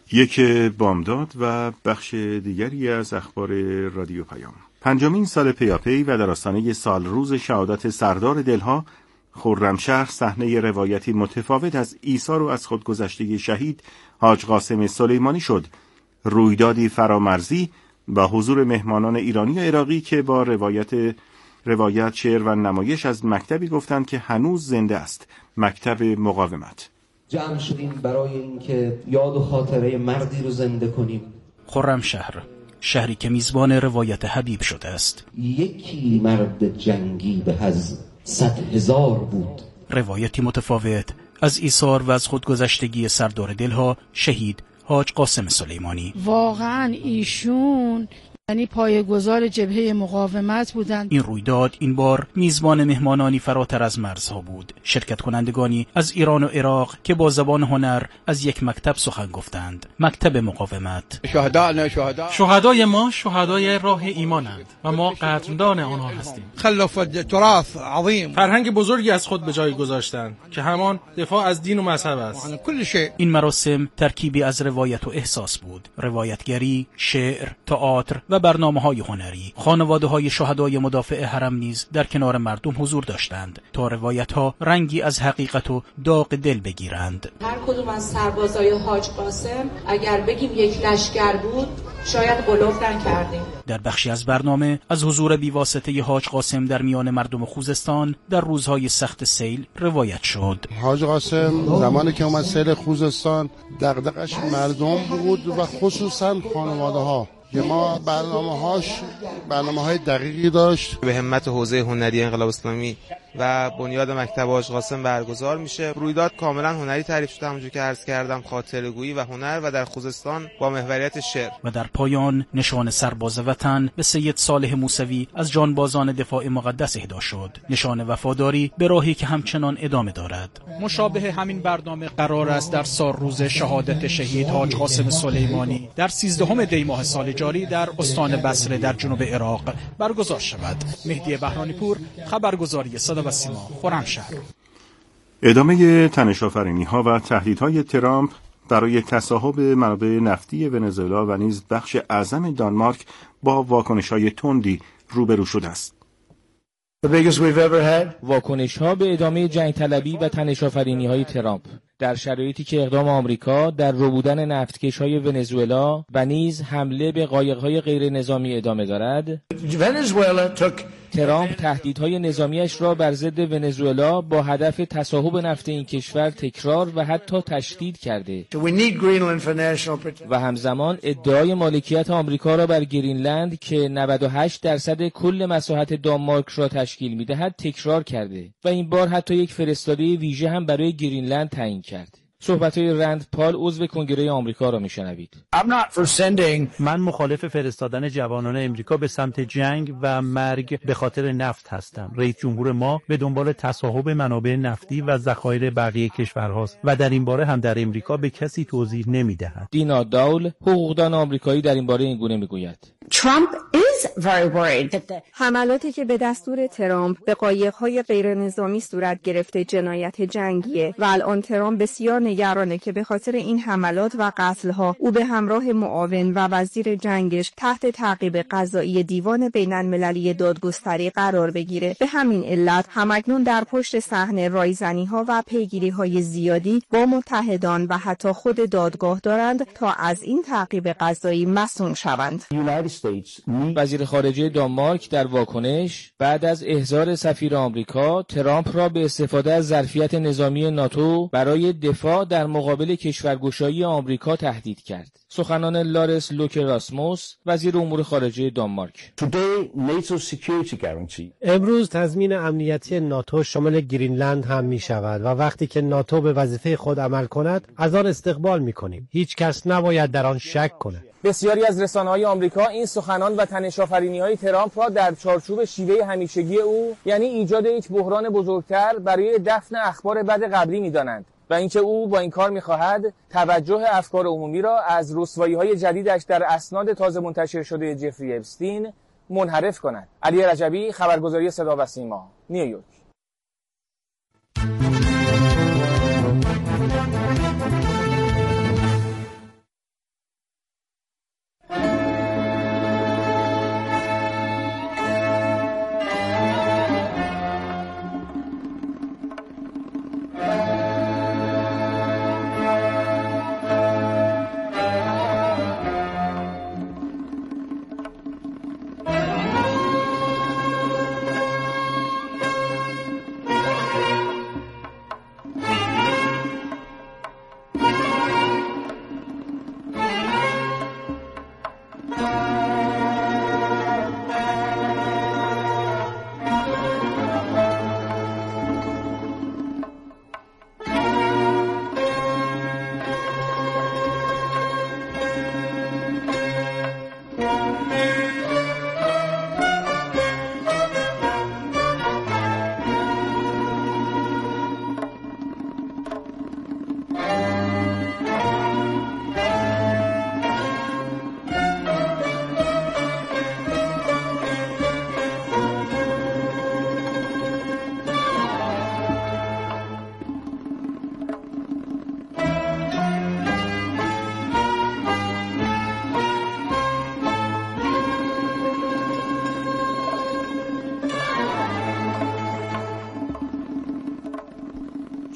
یک بامداد و بخش دیگری از اخبار رادیو پیام. 5مین سال پیاپی و در آستانه سال روز شهادت سردار دلها، خرمشهر صحنه روایتی متفاوت از ایثار و از خودگذشتگی شهید حاج قاسم سلیمانی شد. رویدادی فرامرزی با حضور مهمانان ایرانی و عراقی که با روایت، شعر و نمایش از مکتبی گفتند که هنوز زنده است، مکتب مقاومت. جمع شدیم برای اینکه یاد و خاطره مردی رو زنده کنیم. خرمشهر، شهری که میزبان روایت حبیب شده است. یکی مرد جنگی به از 100,000 بود. روایتی متفاوت از ایثار و از خودگذشتگی سردار دلها، شهید حاج قاسم سلیمانی. واقعا ایشون یعنی پایه‌گذار جبهه مقاومت بودند. این رویداد این بار میزبان مهمانانی فراتر از مرزها بود. شرکت کنندگانی از ایران و عراق که با زبان هنر از یک مکتب سخن گفتند، مکتب مقاومت. شهدای ما شهدای راه ایمانند و ما قدردان آنها هستیم. خلفت تراث عظیم، فرهنگ بزرگی از خود به جای گذاشتند که همان دفاع از دین و مذهب است. این مراسم ترکیبی از روایت و احساس بود. روایتگری، شعر، تئاتر و برنامه‌های هنری. خانواده‌های شهدای مدافع حرم نیز در کنار مردم حضور داشتند تا روایت‌ها رنگی از حقیقت و داغ دل بگیرند. هر کدوم از سربازای حاج قاسم اگر بگیم یک لشکر بود، شاید غلوف نکردیم. در بخشی از برنامه از حضور بیواسطه حاج قاسم در میان مردم خوزستان در روزهای سخت سیل روایت شد. حاج قاسم زمانی که اومد سیل خوزستان دغدغش مردم بود و خصوصا خانواده‌ها. که ما برنامه‌های دقیقی داشت. به همت حوزه هنری انقلاب اسلامی و بنیاد مکتب حاج قاسم برگزار میشه. رویداد کاملا هنری تعریف شده، همونجوری که عرض کردم، خاطره‌گویی و هنر و در خوزستان با محوریت شعر. و در پایان نشان سرباز وطن به سید صالح موسوی از جانبازان دفاع مقدس اهدا شد. نشان وفاداری به راهی که همچنان ادامه دارد. مشابه همین برنامه قرار است در سال روز شهادت شهید حاج قاسم سلیمانی در 13 دی ماه سال جاری در استان بصره در جنوب عراق برگزار شود. مهدی بهرانی پور، خبرگزاری صدا و سیما، خرمشهر. ادامه تنش‌آفرینی‌ها و تهدیدهای ترامپ برای تصاحب منابع نفتی ونزوئلا و نیز بخش اعظم دانمارک با واکنش‌های تندی روبرو شده است. واکنش‌ها به ادامه جنگ طلبی و تنش‌آفرینی‌های ترامپ در شرایطی که اقدام آمریکا در ربودن نفتکش‌های ونزوئلا و نیز حمله به قایق‌های غیر نظامی ادامه دارد، ترامپ تهدیدهای نظامیش را بر ضد ونزوئلا با هدف تصاحب نفت این کشور تکرار و حتی تشدید کرده و همزمان ادعای مالکیت آمریکا را بر گرینلند که 98% کل مساحت دانمارک را تشکیل می‌دهد تکرار کرده و این بار حتی یک فرستاده ویژه هم برای گرینلند تعیین کرد. صحبت‌های رند پال عضو کنگره آمریکا را می‌شنوید. من مخالف فرستادن جوانان امریکا به سمت جنگ و مرگ به خاطر نفت هستم. رئیس جمهور ما به دنبال تصاحب منابع نفتی و ذخایر بقیه کشورهاست و در این باره هم در امریکا به کسی توضیح نمی‌دهد. دینا داول، حقوقدان آمریکایی، در این باره این گونه می‌گوید: حملاتی که به دستور ترامپ به قایق‌های غیر نظامی صورت گرفته جنایت جنگیه و الان ترامپ بسیار نگرانه که به خاطر این حملات و قتل‌ها او به همراه معاون و وزیر جنگش تحت تعقیب قضایی دیوان بین‌المللی دادگستری قرار بگیره. به همین علت همکنون در پشت صحنه رایزنی‌ها و پیگیری‌های زیادی با متحدان و حتی خود دادگاه دارند تا از این تعقیب قضایی مصون شوند. وزیر خارجه دانمارک در واکنش بعد از احضار سفیر آمریکا ترامپ را به استفاده از ظرفیت نظامی ناتو برای دفاع در مقابل کشورگشایی آمریکا تهدید کرد. سخنان لارس لوکه راسموس، وزیر امور خارجه دانمارک: امروز تضمین امنیتی ناتو شامل گرینلند هم می شود و وقتی که ناتو به وظیفه خود عمل کند از آن استقبال می کنیم. هیچ کس نباید در آن شک کند. بسیاری از رسانه‌های آمریکا این سخنان و تنش‌آفرینی‌های ترامپ را در چارچوب شیوه همیشگی او، یعنی ایجاد یک بحران بزرگتر برای دفن اخبار بد قبلی می‌دانند و اینکه او با این کار می‌خواهد توجه افکار عمومی را از رسوایی‌های جدیدش در اسناد تازه منتشر شده جفری اپستین منحرف کند. علی رجبی، خبرگزاری صدا و سیما، نیویورک.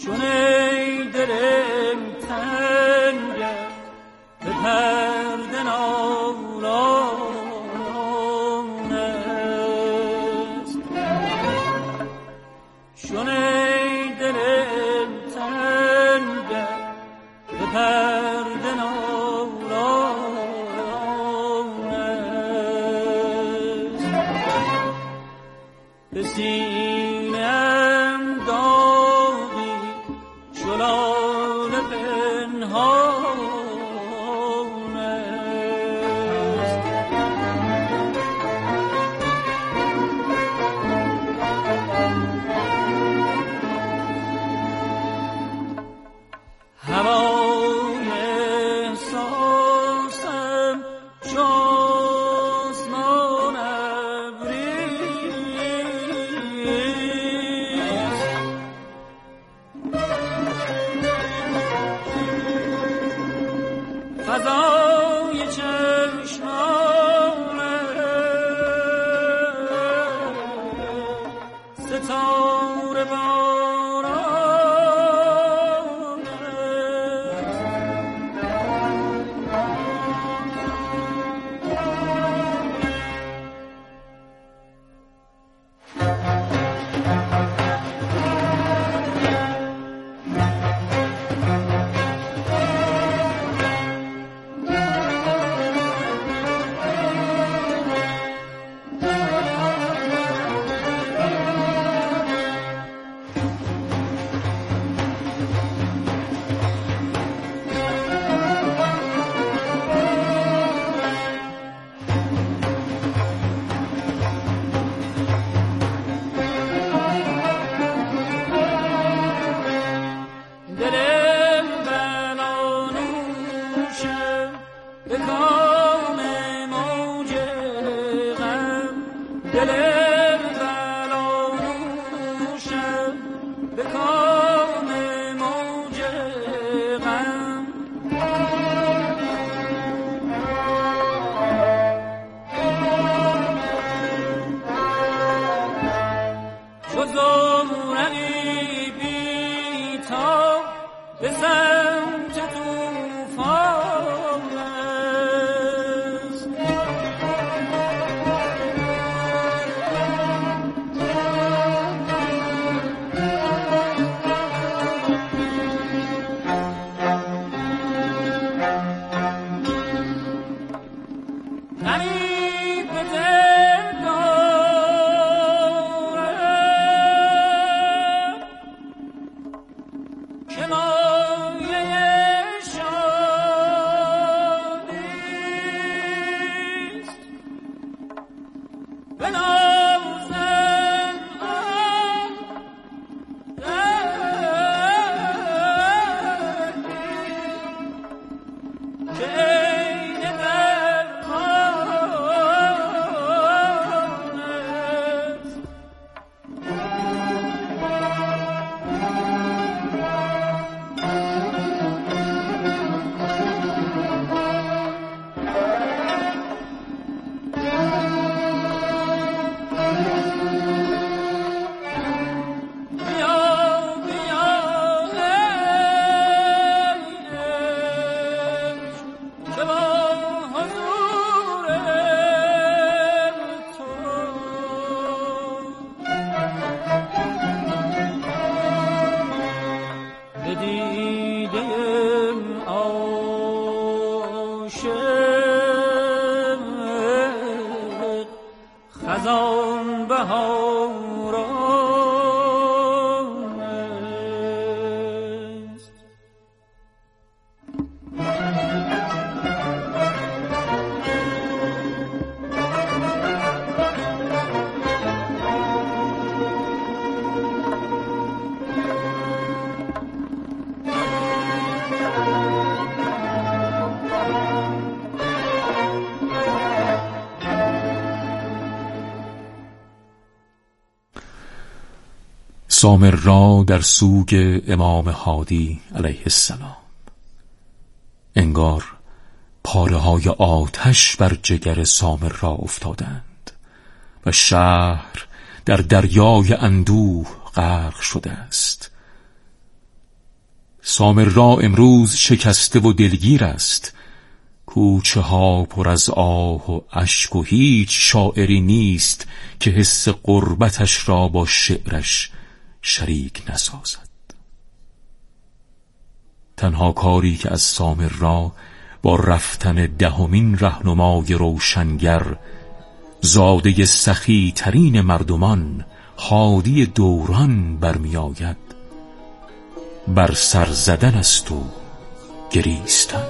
چون ای دلم تنگ به پرده نالان است، چون ای دلم تنگ به پرده نالان است، به سینه‌ام داغی شلال پنهان است، هوای احساسم چو آسمان ابریست، فضای چشمانم ستاره باران است، دلم بنانوشم به کام موج غم، دلم بنانوشم به کام موج غم، چو زورقی بی‌تاب به سمت طوفان است، غمی به دل دارم که مایه شادیست، بنازم آن دردی که عین درمان است، بیا بیا ای عشق که با حضور تو به دیده عاشق خزان بهاران است. سامر را در سوگ امام هادی علیه السلام انگار پاره‌های آتش بر جگر سامر را افتادند و شهر در دریای اندوه غرق شده است سامرا امروز شکسته و دلگیر است، کوچه ها پر از آه و اشک و هیچ شاعری نیست که حس غربتش را با شعرش شریک نسازد. تنها کاری که از سامرا با رفتن دهمین رهنمای روشنگر، زاده سخی ترین مردمان، هادی دوران برمی آید، بر سر زدن است و گریستن.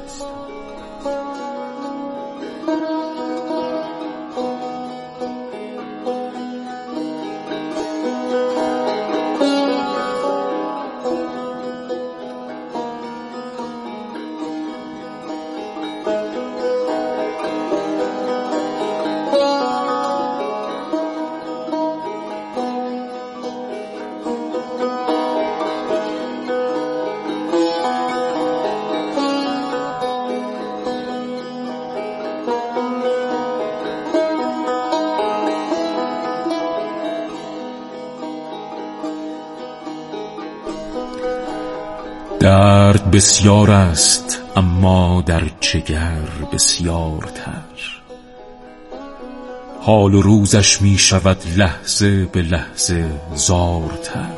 درد بسیار است اما در جگر بسیارتر، حال و روزش می شود لحظه به لحظه زارتر.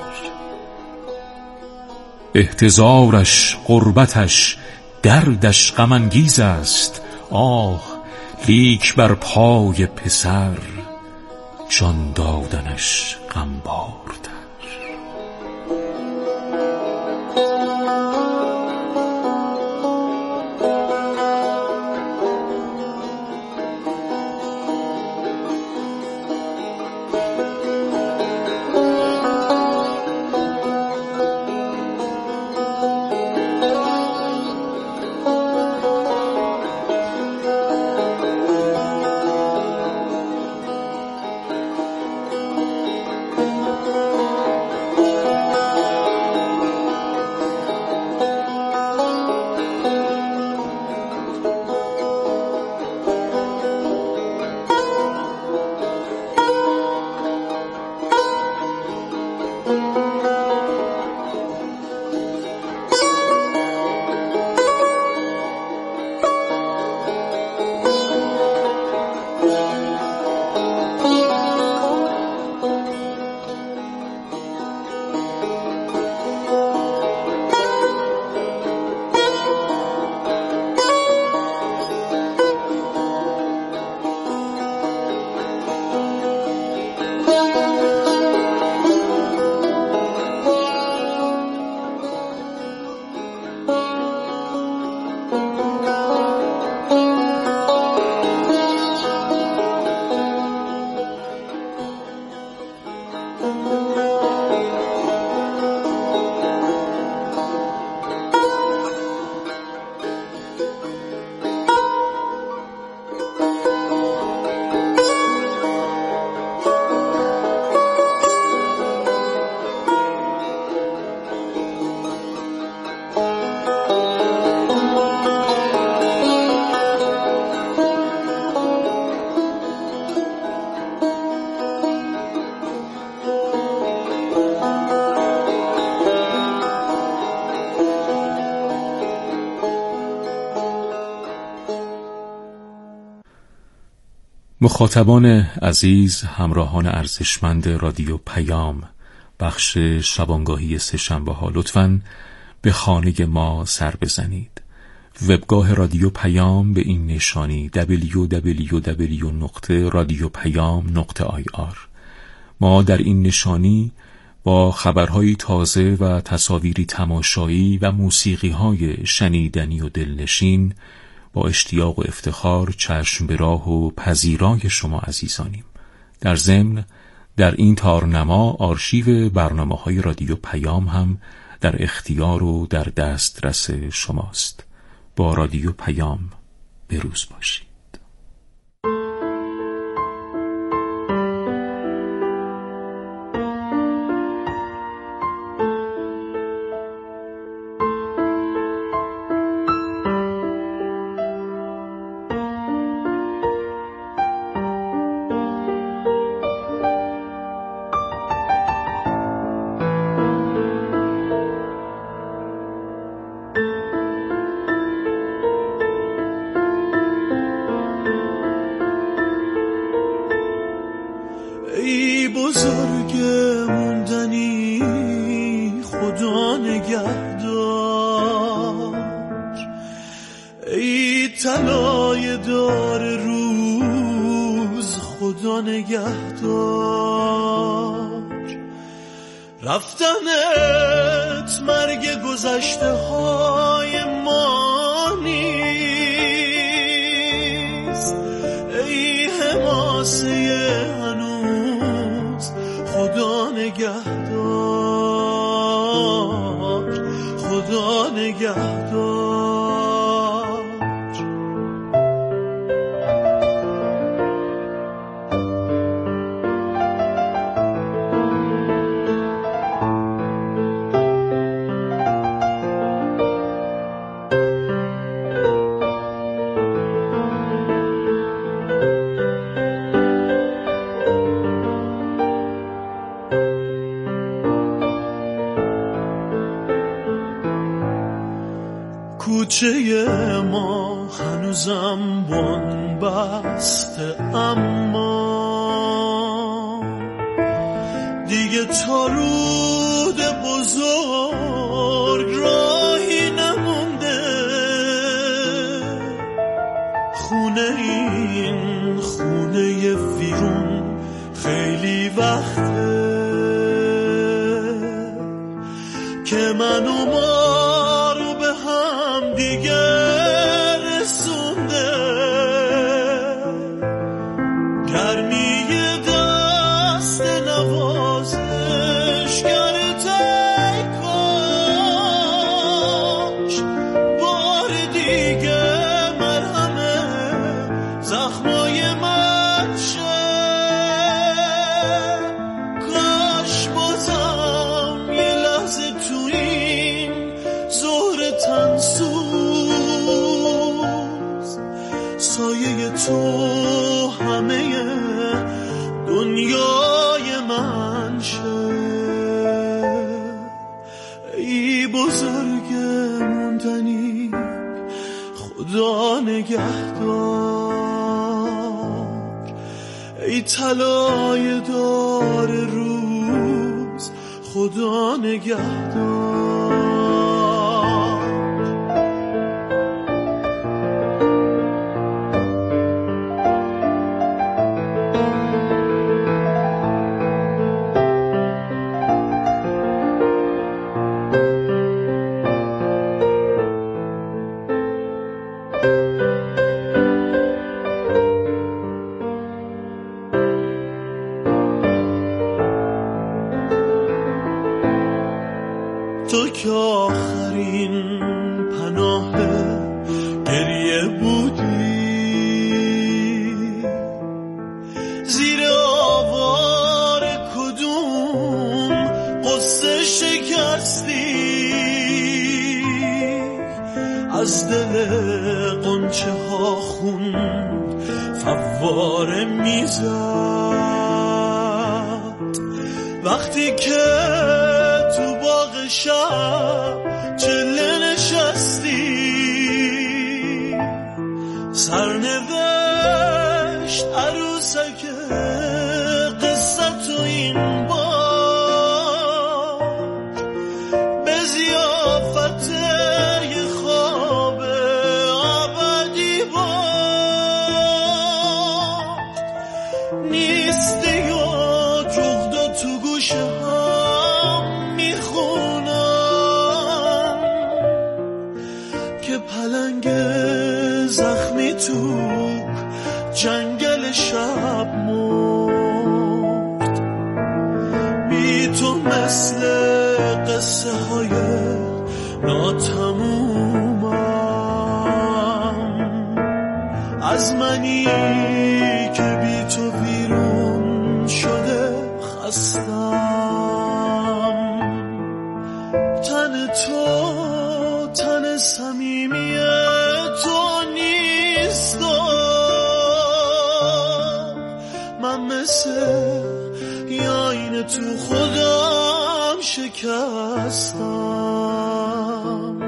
احتضارش، غربتش، دردش غم انگیز است، آه لیک بر پای پسر جان دادنش غمبارتر. مخاطبان عزیز، همراهان ارزشمند رادیو پیام، بخش شبانگاهی سه‌شنبه ها، لطفاً به خانه ما سر بزنید. وبگاه رادیو پیام به این نشانی www.radiopayam.ir. ما در این نشانی با خبرهای تازه و تصاویری تماشایی و موسیقی‌های شنیدنی و دلنشین با اشتیاق و افتخار چشم به راه و پذیرای شما عزیزانیم. در ضمن در این تارنما آرشیو برنامه‌های رادیو پیام هم در اختیار و در دسترس شماست. با رادیو پیام بروز باشید. خدا نگهدار. ای طلای دار روز خدا نگهدار. رفتنت مرگ گذشته های ما نیست. ای حماسه هنوز خدا نگهدار. خدا نگهدار. کوچه ما هنوزم بنبسته، اما دیگه تا رود بزرگ راهی نمونده. خونه این خونه ویرون خیلی وقته که من و ما رو به هم دیگه رسونده. گرمی دست نوازش گرده کاش بار دیگه مرهم زخمای من شه. کاش بازم یه لحظه تو این ظهر تنسوز سایه تو همه دنیای من شه. ای بزرگ موندنی خدا نگهدار. ای طلای دار روز خدا نگهدار. تو که آخرین پناه گریه بودی، زیر آوار کدوم قصه شکستی. از دل قنچه ها خون فواره میزد وقتی که تو باغ شب چله نشستی. سرنوشت عروسک قصه تو این بار به ضیافت یه خواب ابدی بار نیستی یا جغدا تو گوشه هم میخونم که پلنگ زخمی تو جنگل شب مرد. بی تو مثل قصه های ناتمومم، از منی که بی تو بیرون شده خستم. تن تو تن صمیمی تو نیست، من مثل یا این تو خودم شکستم.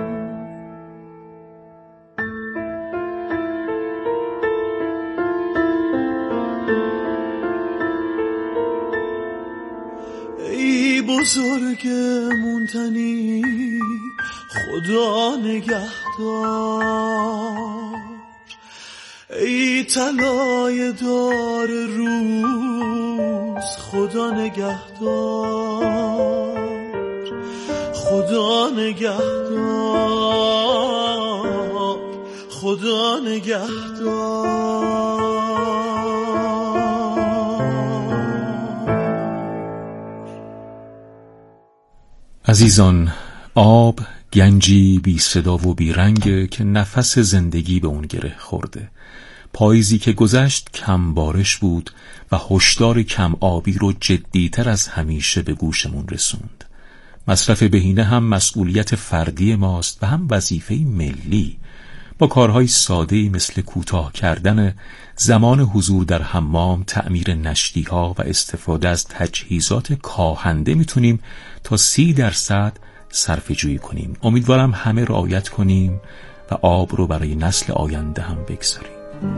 ای بزرگ موندنی خدا نگهدار. ای طلای دار روز خدا نگهدار، خدا نگهدار، خدا نگهدار. عزیزان، آب گنجی بی صدا و بی رنگ که نفس زندگی به اون گره خورده. پاییزی که گذشت کم بارش بود و هشدار کم آبی رو جدیتر از همیشه به گوشمون رسوند. مصرف بهینه هم مسئولیت فردی ماست و هم وظیفه ملی. با کارهای ساده‌ای مثل کوتاه کردن زمان حضور در حمام، تعمیر نشتی‌ها و استفاده از تجهیزات کاهنده میتونیم تا 30% صرفه‌جویی کنیم. امیدوارم همه رعایت کنیم و آب رو برای نسل آینده هم بگذاریم.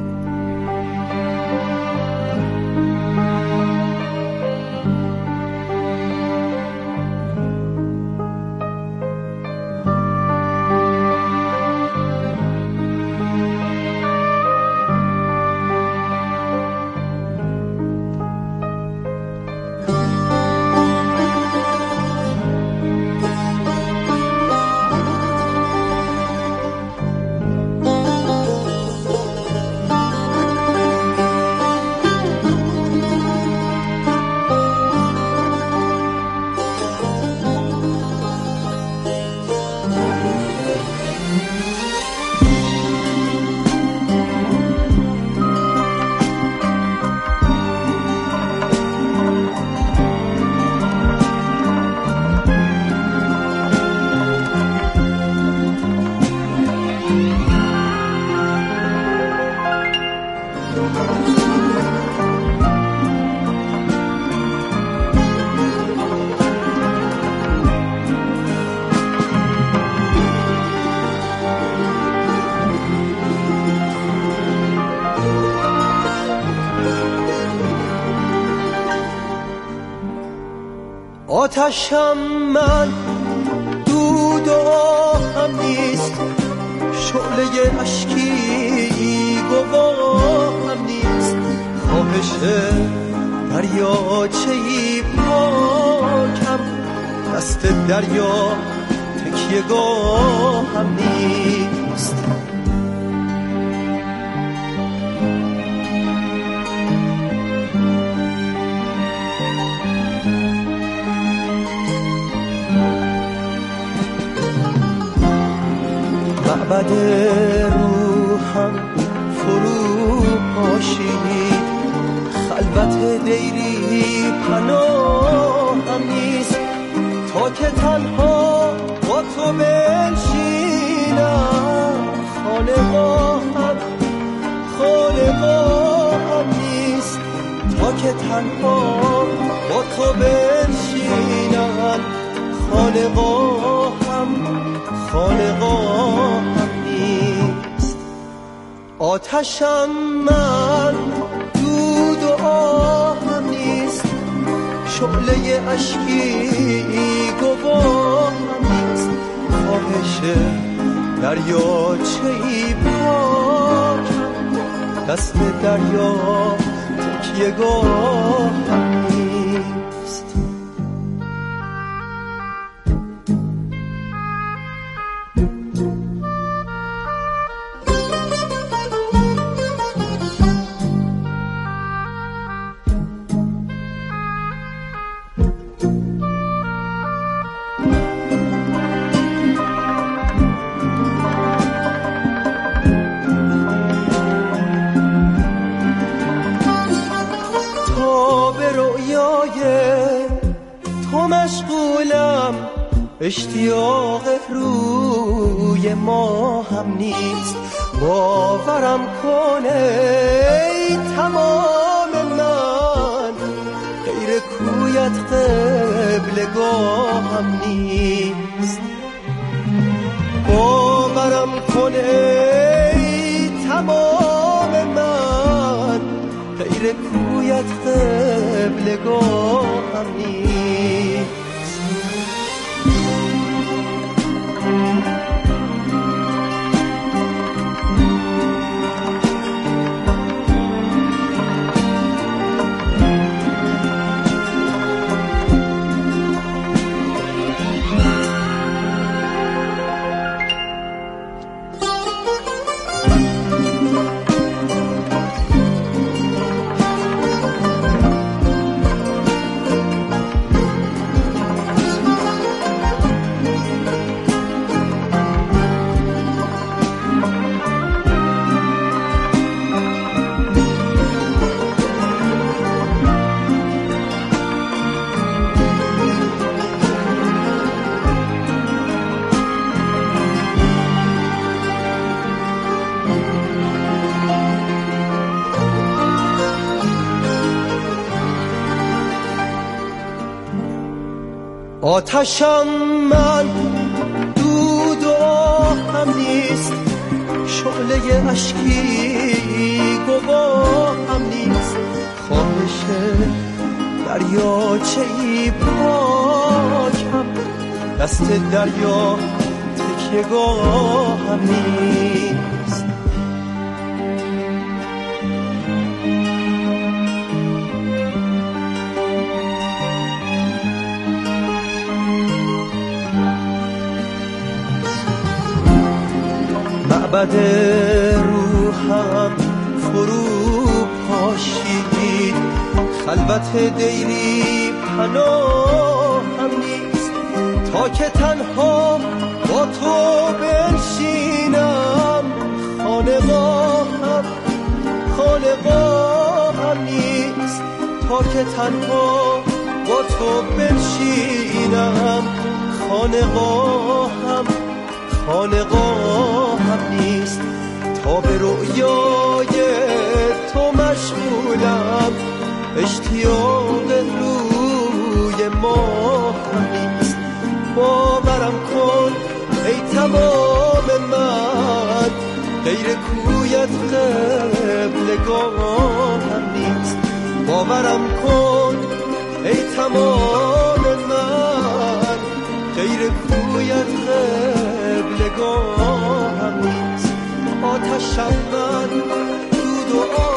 آتشم من دود و آهم نیست، شعله اشکی گواهم نیست. خواهش دریاچه‌ای پاکم، دست دریا تکیه گاهم نیست. معبد روحم فرو پاشید، خلوت دیری پناهم نیست. تا که تنها با تو بنشینم، خانقاهم نیست. تا که تنها با تو بنشینم، خانقاهم نیست. آتشم من دود و آهم نیست، شعله اشکی گواهم نیست. خواهش دریاچه‌ای پاکم، دست دریا تکیه گاهم نیست. اشتیاق روی ما هم نیست. باورم کنه ای تمام من، غیر کویت قبلگاهم نیست. باورم کنه ای تمام من، غیر کویت قبلگاهم نیست. آتشم من دود و آهم نیست، شعله اشکی گواهم نیست. خواهش دریاچه‌ای پاکم، دست دریا تکیه‌گاهم نیست. معبد روحم فرو پاشید، خلوت دیری پناهم نیست. تا که تنها با تو بنشینم، خانقاهم نیست. تا که تنها با تو بنشینم، خانقاهم نیست. تا به رؤیای تو مشغولم، اشتیاق روی ماهم نیست. باورم کن ای تمام من، غیر کویت قبلگاهم نیست. باورم کن ای تمام من، غیر کویت قبلگاهم نیست. آتشم من دود و